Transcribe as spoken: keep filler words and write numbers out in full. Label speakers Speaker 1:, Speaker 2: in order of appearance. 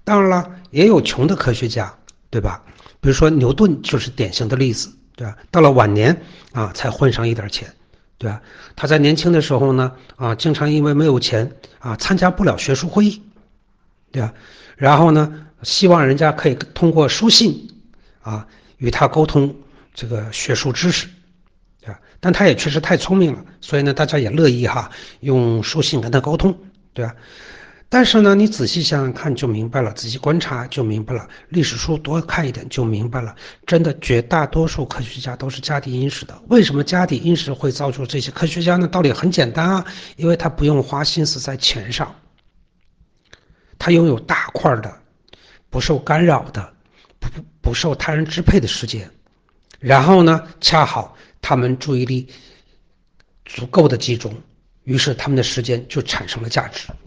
Speaker 1: 当然了，也有穷的科学家，对吧？比如说牛顿就是典型的例子，对吧？到了晚年啊，才混上一点钱，对吧？他在年轻的时候呢，啊，经常因为没有钱啊，参加不了学术会议，对吧？然后呢，希望人家可以通过书信啊与他沟通这个学术知识，对吧？但他也确实太聪明了，所以呢，大家也乐意哈用书信跟他沟通，对吧？但是呢，你仔细想想看就明白了，仔细观察就明白了，历史书多看一点就明白了。真的，绝大多数科学家都是家底殷实的。为什么家底殷实会造就这些科学家呢？道理很简单啊，因为他不用花心思在钱上，他拥有大块的、不受干扰的、不不不受他人支配的时间。然后呢，恰好他们注意力足够的集中，于是他们的时间就产生了价值。